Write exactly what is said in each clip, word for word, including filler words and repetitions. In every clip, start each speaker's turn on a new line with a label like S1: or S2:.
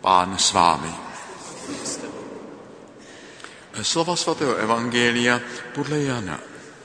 S1: Pán s vámi. Slova svatého evangelia podle Jana.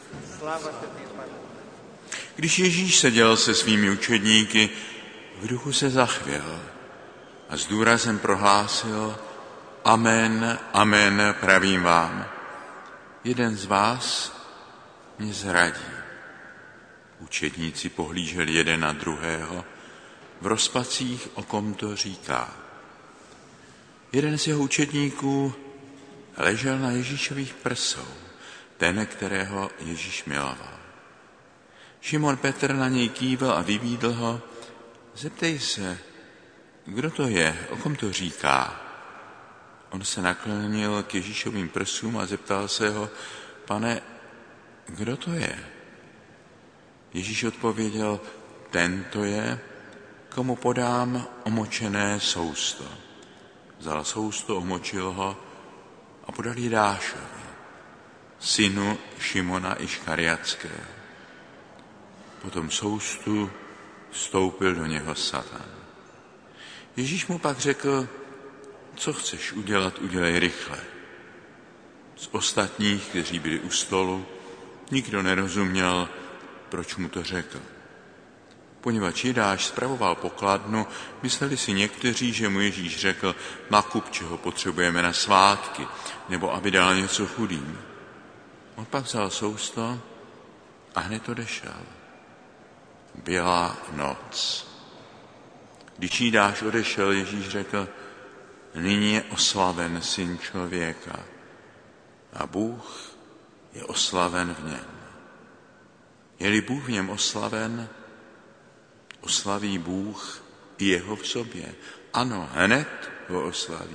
S1: Když Ježíš seděl se svými učedníky, v duchu se zachvěl a s důrazem prohlásil: Amen, amen, pravím vám, jeden z vás mě zradí. Učedníci pohlíželi jeden na druhého v rozpacích, o kom to říká. Jeden z jeho učedníků ležel na Ježíšových prsou, ten, kterého Ježíš miloval. Šimon Petr na něj kývil a vybídl ho: Zeptej se, kdo to je, o kom to říká. On se naklonil k Ježíšovým prsům a zeptal se ho: Pane, kdo to je? Ježíš odpověděl: Ten to je, komu podám omočené sousto. Vzal sousto, omočil ho a podal Jidášovi, synu Šimona Iškariatského. Potom soustu vstoupil do něho Satan. Ježíš mu pak řekl: Co chceš udělat, udělej rychle. Z ostatních, kteří byli u stolu, nikdo nerozuměl, proč mu to řekl. Poněvadž Jidáš spravoval pokladnu, mysleli si někteří, že mu Ježíš řekl: Nakup, čeho potřebujeme na svátky, nebo aby dal něco chudým. On pak vzal sousto a hned odešel. Byla noc. Když Jidáš odešel, Ježíš řekl: Nyní je oslaven Syn člověka a Bůh je oslaven v něm. Je-li Bůh v něm oslaven, oslaví Bůh i jeho v sobě. Ano, hned ho oslaví.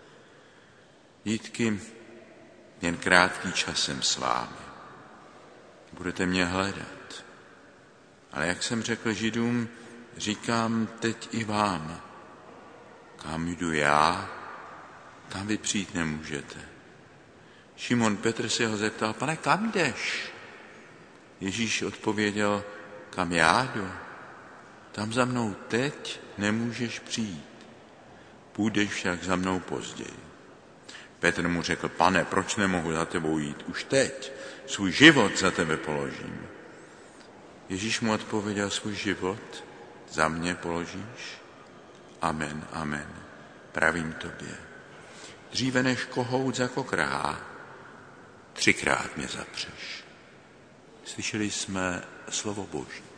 S1: Dítky, jen krátký čas jsem s vámi. Budete mě hledat. Ale jak jsem řekl Židům, říkám teď i vám: Kam jdu já, tam vy přijít nemůžete. Šimon Petr se ho zeptal: Pane, kam jdeš? Ježíš odpověděl: Kam já jdu, tam za mnou teď nemůžeš přijít. Půjdeš však za mnou později. Petr mu řekl: Pane, proč nemohu za tebou jít? Už teď svůj život za tebe položím. Ježíš mu odpověděl: Svůj život za mě položíš? Amen, amen, pravím tobě. Dříve než kohout zakokrhá, třikrát mě zapřeš. Slyšeli jsme slovo Boží.